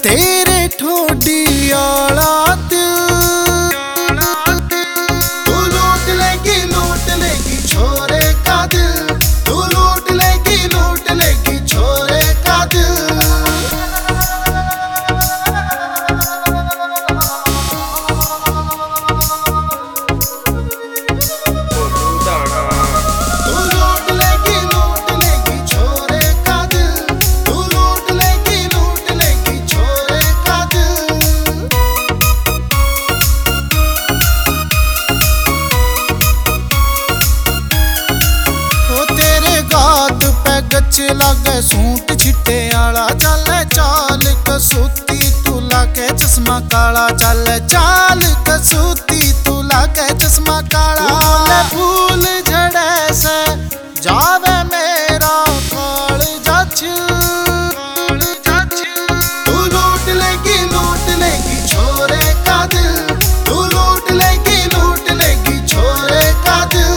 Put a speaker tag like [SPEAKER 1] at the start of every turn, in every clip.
[SPEAKER 1] तेरे ठोडी आला तू लूट लेगी छोरे का दिल। तू लूट लेगी छोरे का दिल। गच लागे सूट छिट्टे आला चले चाल कसूती तू लागे चश्मा काला। चले चाल कसूती तू लागे चश्मा काला। फूल झड़े से जावे मेरा काल जाच। तू लूट लेगी छोरे का दिल। तू लूट लेगी छोरे का दिल।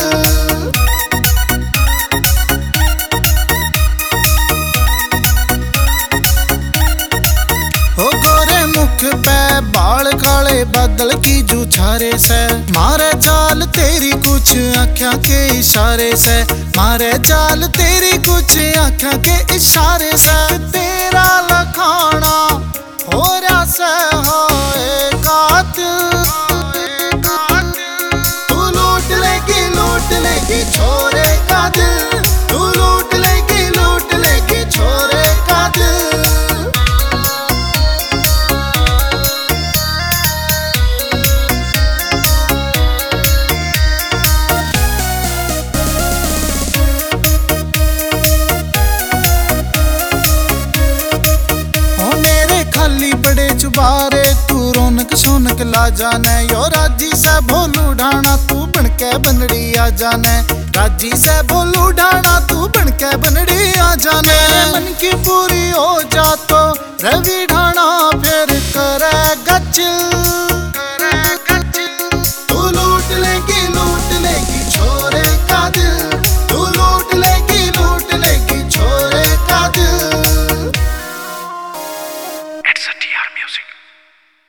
[SPEAKER 1] हो गोरे मुख पे बाल काले बादल की जुछारे से मारे चाल तेरी कुछ आँखों के इशारे से। मारे चाल तेरी कुछ आँखों के इशारे से। तेरा लखाना हो रहा से होए कातिल। तू लूट लेगी छोरे का दिल। तू लूट लेगी छोरे का दिल। खाली बड़े चुबारे तू रौनक शौनक ला जाने। यो राजी से भोलू ढाना तू बनके बनड़ी आ जाने। राजी से भोलू ढाना तू बनके बनड़ी आ जाने। मन की पूरी हो जा तो रवि ढाना फिर करे गच।